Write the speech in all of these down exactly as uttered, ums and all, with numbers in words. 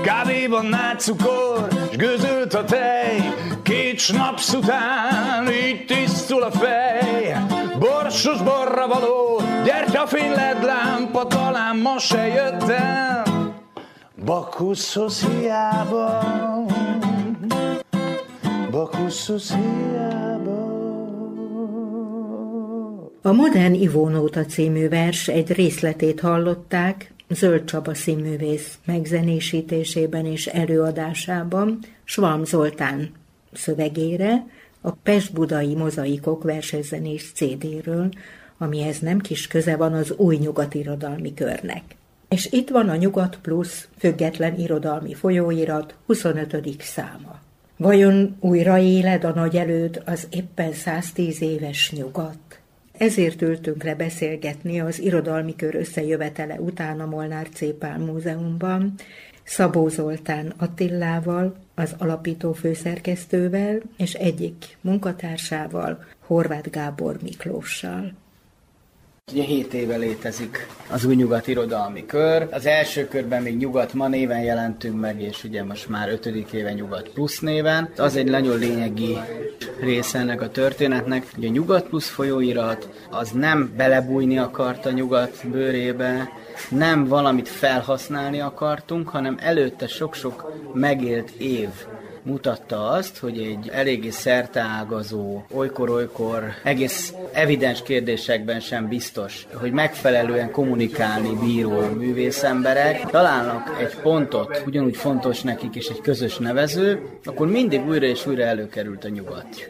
kávéban nagy cukor, s gőzölt a tej. Két snapsz után így tisztul a fej. Borsos borra való, gyertyafény led lámpa, talán ma se jöttem Bakuszhoz hiába, Bakuszhoz hiába. A Modern Ivónóta című vers egy részletét hallották Zöld Csaba színművész megzenésítésében és előadásában Schwalm Zoltán szövegére, a Pest-budai Mozaikok versezzenés cé dé-ről, amihez nem kis köze van az új nyugatirodalmi körnek. És itt van a Nyugat Plusz független irodalmi folyóirat huszonötödik száma. Vajon újra éled a nagy előd az éppen száztíz éves nyugat? Ezért ültünk le beszélgetni az irodalmi kör összejövetele után a Molnár C. Pál Múzeumban Szabó Zoltán Attilával, az alapító főszerkesztővel és egyik munkatársával, Horváth Gábor Miklóssal. Ugye hét éve létezik az új nyugat irodalmi kör. Az első körben még Nyugat Ma néven jelentünk meg, és ugye most már ötödik éve Nyugat Plusz néven. Az egy nagyon lényegi része ennek a történetnek. Ugye a Nyugat Plusz folyóirat az nem belebújni akart a nyugat bőrébe, nem valamit felhasználni akartunk, hanem előtte sok-sok megélt év mutatta azt, hogy egy eléggé szerteágazó, olykor-olykor egész evidens kérdésekben sem biztos, hogy megfelelően kommunikálni bíró művészemberek találnak egy pontot, ugyanúgy fontos nekik és egy közös nevező, akkor mindig újra és újra előkerült a nyugat.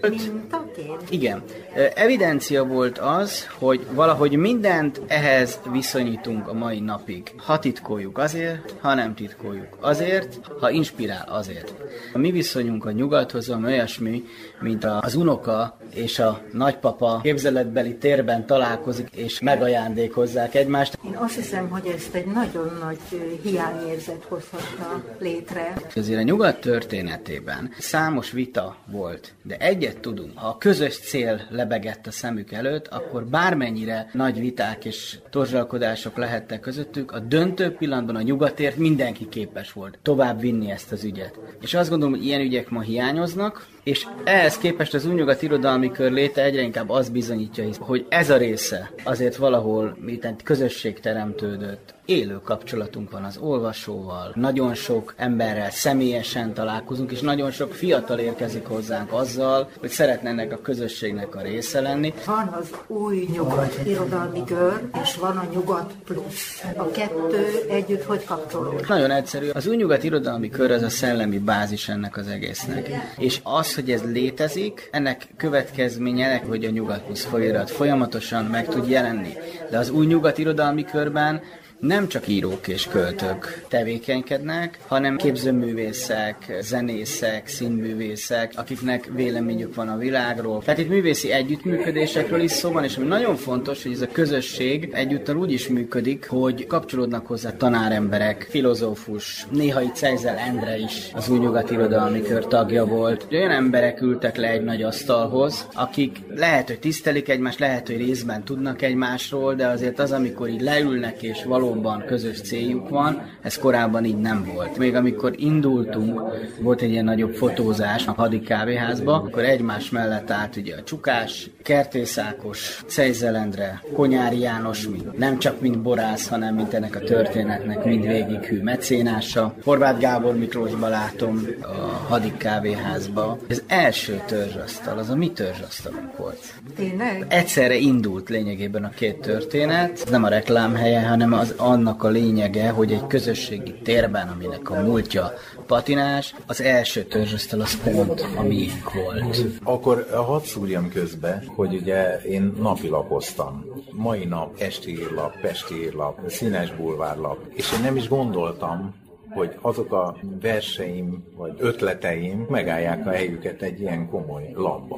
Igen. Evidencia volt az, hogy valahogy mindent ehhez viszonyítunk a mai napig. Ha titkoljuk azért, ha nem titkoljuk azért, ha inspirál azért. A mi viszonyunk a nyugathoz van olyasmi, mint az unoka és a nagypapa képzeletbeli térben találkozik, és megajándékozzák egymást. Én azt hiszem, hogy ezt egy nagyon nagy hiányérzet hozhatna létre. Azért a nyugat történetében számos vita volt, de egyet tudunk, ha a közös cél lebegett a szemük előtt, akkor bármennyire nagy viták és torzsalkodások lehettek közöttük, a döntő pillanatban a nyugatért mindenki képes volt tovább vinni ezt az ügyet. És azt gondolom, hogy ilyen ügyek ma hiányoznak, és ehhez képest az új nyugat irodalmi kör léte egyre inkább azt bizonyítja, hogy ez a része azért valahol miután közösség teremtődött, élő kapcsolatunk van az olvasóval, nagyon sok emberrel személyesen találkozunk, és nagyon sok fiatal érkezik hozzánk azzal, hogy szeretne ennek a közösségnek a része lenni. Van az új nyugat irodalmi kör, és van a Nyugat Plusz. A kettő együtt hogy kapcsolódik? Nagyon egyszerű. Az új nyugat irodalmi kör az a szellemi bázis ennek az egésznek. És az, hogy ez létezik, ennek következménye, hogy a Nyugat Plusz folyóirat folyamatosan meg tud jelenni. De az új nyugat irodalmi körben nem csak írók és költők tevékenykednek, hanem képzőművészek, zenészek, színművészek, akiknek véleményük van a világról. Tehát itt művészi együttműködésekről is szó van, és ami nagyon fontos, hogy ez a közösség egyúttal úgy is működik, hogy kapcsolódnak hozzá tanáremberek, filozófus, néha itt Czejzel Endre is az új nyugat irodalmi kör tagja volt. Olyan emberek ültek le egy nagy asztalhoz, akik lehet, hogy tisztelik egymást, lehet, hogy részben tudnak egymásról, de azért az, amikor így leülnek és való valóban közös céljuk van, ez korábban így nem volt. Még amikor indultunk, volt egy ilyen nagyobb fotózás a Hadi kávéházba, akkor egymás mellett állt ugye a Csukás, Kertész Ákos, Czejzel Endre, Konyári János, mint, nem csak mint borász, hanem mint ennek a történetnek mindvégig hű mecénása. Horváth Gábor Miklósba látom a Hadi kávéházba. Ez első törzsasztal, az a mi törzsasztalunk volt. Tényleg? Egyszerre indult lényegében a két történet, ez nem a reklám helye, hanem az annak a lényege, hogy egy közösségi térben, aminek a múltja patinás, az első törzsasztal az pont a miénk volt. Akkor hadd szúrjam közbe, hogy ugye én napilapoztam. Mai nap esti írlap, pesti írlap, színes bulvárlap, és én nem is gondoltam, hogy azok a verseim vagy ötleteim megállják a helyüket egy ilyen komoly lapban.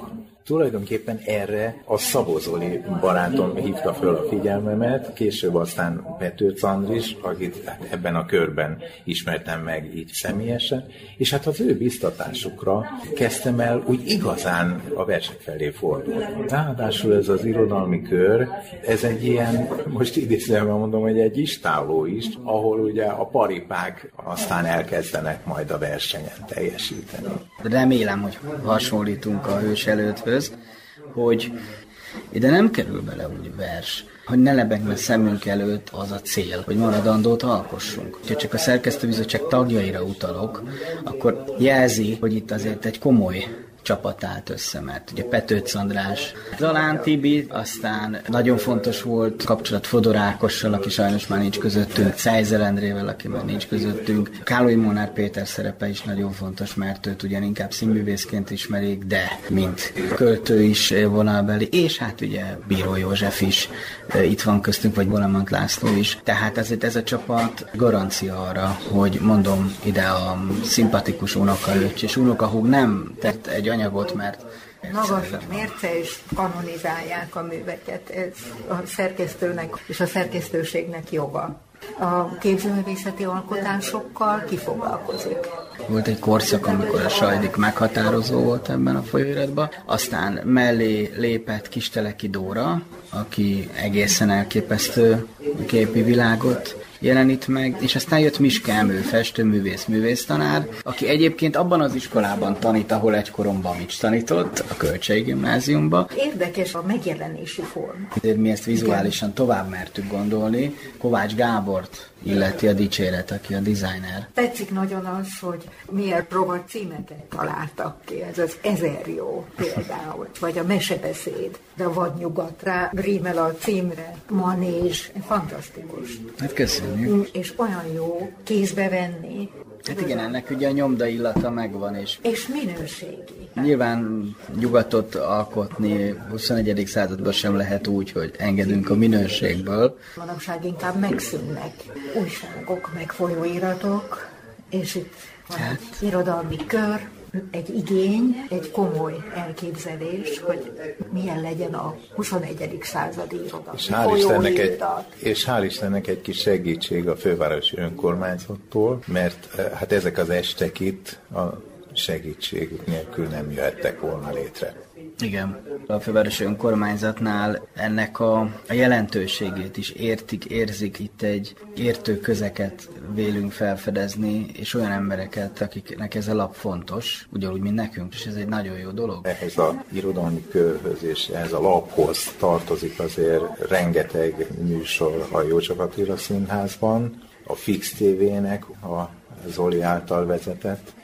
Tulajdonképpen erre a Szabó Zoli barátom hívta föl a figyelmemet, később aztán Petőc Andris, akit ebben a körben ismertem meg így személyesen, és hát az ő biztatásukra kezdtem el úgy igazán a versek felé fordulni. Ráadásul ez az irodalmi kör, ez egy ilyen, most idézőjelben mondom, hogy egy istálló is, ahol ugye a paripák aztán elkezdenek majd a versenyen teljesíteni. Remélem, hogy hasonlítunk a hős előtthöz, hogy ide nem kerül bele úgy vers, hogy ne lebegne szemünk előtt az a cél, hogy maradandót alkossunk. Ha csak a szerkesztőbizottság tagjaira utalok, akkor jelzi, hogy itt azért egy komoly csapat állt össze, mert ugye Petőc András, Zalán Tibi, aztán nagyon fontos volt kapcsolat Fodor Ákossal, aki sajnos már nincs közöttünk, Czejzer Endrével, aki már nincs közöttünk, Káloly Molnár Péter szerepe is nagyon fontos, mert őt ugyan inkább színművészként ismerik, de mint költő is vonalbeli, és hát ugye Bíró József is itt van köztünk, vagy Bolamant László is. Tehát ezért ez a csapat garancia arra, hogy mondom ide a szimpatikus unokaöccse, és unokahúg nem tett egy anyagot, mert magas a mérce, és kanonizálják a műveket. Ez a szerkesztőnek és a szerkesztőségnek joga. A képzőművészeti alkotásokkal kifoglalkozik. Volt egy korszak, amikor a Sajdik meghatározó volt ebben a folyóiratban, aztán mellé lépett Kisteleki Dóra, aki egészen elképesztő képi világot jelenít meg, és aztán jött Miske Emő, festőművész, művésztanár, aki egyébként abban az iskolában tanít, ahol egykor Bamics tanított, a Kölcsei Gimnáziumban. Érdekes a megjelenési forma. Mi ezt vizuálisan igen. tovább mertük gondolni. Kovács Gábort illeti a dicséret, aki a designer. Tetszik nagyon az, hogy milyen rovat címeket találtak ki. Ez az Ezer jó például, vagy a Mesebeszéd, de a Vadnyugatra rímel a címre, Manés, fantasztikus. Hát köszönjük. És olyan jó kézbe venni. Hát igen, ennek ugye a nyomda illata megvan, és... És minőségi. Nyilván nyugatot alkotni huszonegyedik században sem lehet úgy, hogy engedünk a minőségből. Manapság inkább megszűnnek újságok, meg folyóiratok, és itt van hát. egy irodalmi kör, egy igény, egy komoly elképzelés, hogy milyen legyen a huszonegyedik századi irodalmi és hál' Istennek egy, és hál' Istennek egy kis segítség a fővárosi önkormányzattól, mert hát ezek az estek itt a segítségük nélkül nem jöhettek volna létre. Igen, a fővárosi önkormányzatnál ennek a, a jelentőségét is értik, érzik, itt egy értő közeket vélünk felfedezni, és olyan embereket, akiknek ez a lap fontos, ugyanúgy, mint nekünk, és ez egy nagyon jó dolog. Ehhez a irodalmi körhöz és ehhez a laphoz tartozik azért rengeteg műsor a József Attila Színházban, a Fix té vének, a Zoli által vezetett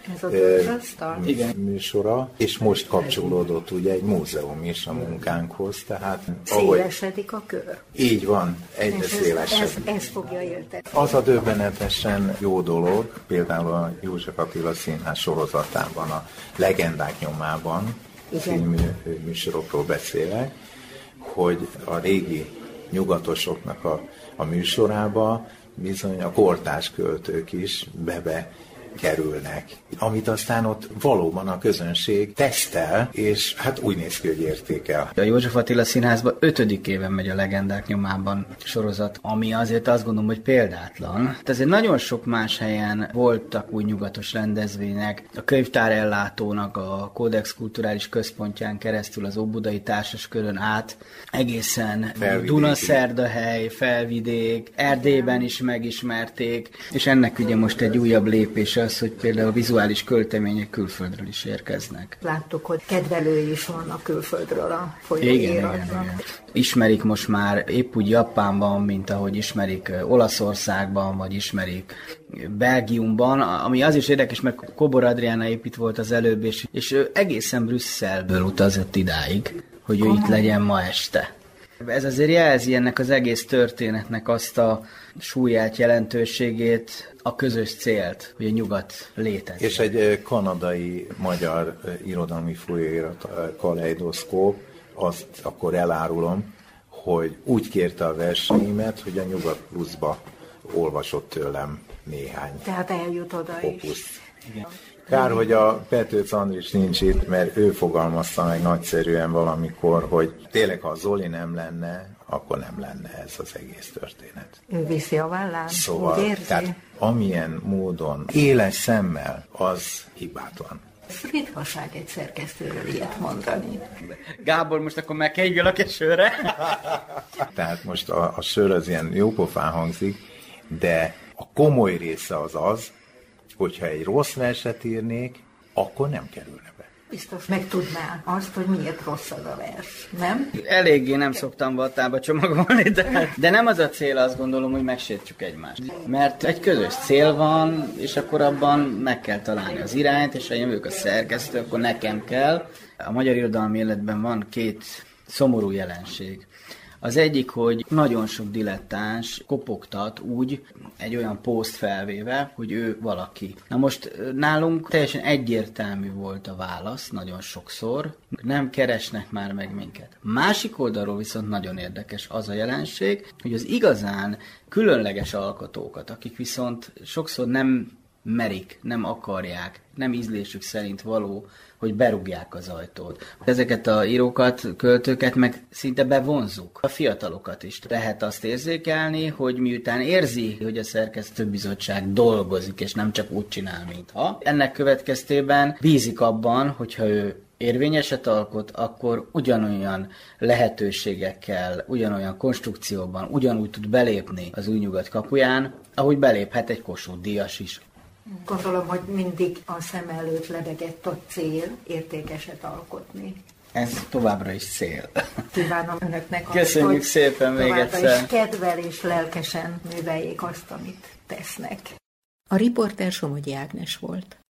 e, műsora, és most kapcsolódott ugye egy múzeum is a munkánkhoz, tehát... Szélesedik a kör. Így van, egyre szélesedik. Ez, ez, ez fogja értetni. Az a döbbenetesen jó dolog, például a József Attila Színház sorozatában, a Legendák nyomában, című műsorokról beszélek, hogy a régi nyugatosoknak a, a műsorába bizony a kortárs költők is bebe kerülnek, amit aztán ott valóban a közönség tesztel, és hát úgy néz ki, hogy értékel. A József Attila Színházban ötödik éven megy a Legendák nyomában sorozat, ami azért azt gondolom, hogy példátlan. Ezért nagyon sok más helyen voltak új nyugatos rendezvények, a könyvtárellátónak a Kódex Kulturális Központján keresztül az Óbudai Társaskörön át, egészen Dunaszerdahely, Felvidék, Erdélyben is megismerték, és ennek ugye most egy újabb lépése az, hogy például a vizuális költemények külföldről is érkeznek. Láttuk, hogy kedvelői is vannak külföldről a folyóiratban. Ismerik most már épp úgy Japánban, mint ahogy ismerik Olaszországban, vagy ismerik Belgiumban, ami az is érdekes, mert Kobor Adriána épp itt volt az előbb, és, és ő egészen Brüsszelből utazott idáig, hogy ő itt legyen ma este. Ez azért jelzi ennek az egész történetnek azt a súlyát, jelentőségét, a közös célt, hogy a nyugat létezik. És egy kanadai magyar irodalmi folyóirat, Kaleidoszkóp, azt akkor elárulom, hogy úgy kérte a verseimet, hogy a Nyugat Pluszba olvasott tőlem néhány Tehát eljut oda is. opuszt. Kár, hogy a Petőc Andris nincs itt, mert ő fogalmazta meg nagyszerűen valamikor, hogy tényleg, ha Zoli nem lenne, akkor nem lenne ez az egész történet. Ő viszi a vállán, Szóval, úgy érzi? tehát amilyen módon éles szemmel, az hibátlan. Ritkaság egy szerkesztőről ilyet mondani. Gábor, most akkor megkegyül a sörre? Tehát most a, a sör az ilyen jópofán hangzik, de a komoly része az az, hogyha egy rossz verset írnék, akkor nem kerülne be. Biztos megtudná azt, hogy miért rossz az a vers, nem? Eléggé nem szoktam vattába csomagolni, de, de nem az a cél, azt gondolom, hogy megsértsük egymást. Mert egy közös cél van, és akkor abban meg kell találni az irányt, és ha én vagyok a szerkesztő, akkor nekem kell. A magyar irodalmi életben van két szomorú jelenség. Az egyik, hogy nagyon sok dilettáns kopogtat úgy egy olyan poszt felvéve, hogy ő valaki. Na most nálunk teljesen egyértelmű volt a válasz nagyon sokszor, nem keresnek már meg minket. Másik oldalról viszont nagyon érdekes az a jelenség, hogy az igazán különleges alkotókat, akik viszont sokszor nem merik, nem akarják, nem ízlésük szerint való, hogy berúgják az ajtót. Ezeket a írókat, költőket meg szinte bevonzuk. A fiatalokat is lehet azt érzékelni, hogy miután érzi, hogy a szerkesztőbizottság dolgozik, és nem csak úgy csinál, mintha. Ennek következtében bízik abban, hogyha ő érvényeset alkot, akkor ugyanolyan lehetőségekkel, ugyanolyan konstrukcióban, ugyanúgy tud belépni az Új Nyugat kapuján, ahogy beléphet egy Kossuth Díjas is. Gondolom, hogy mindig a szem előtt lebegett a cél értékeset alkotni. Ez továbbra is cél. Kívánom önöknek azt, Köszönjük hogy szépen még egyszer. És kedvel és lelkesen műveljék azt, amit tesznek. A riporter Somogyi Ágnes volt.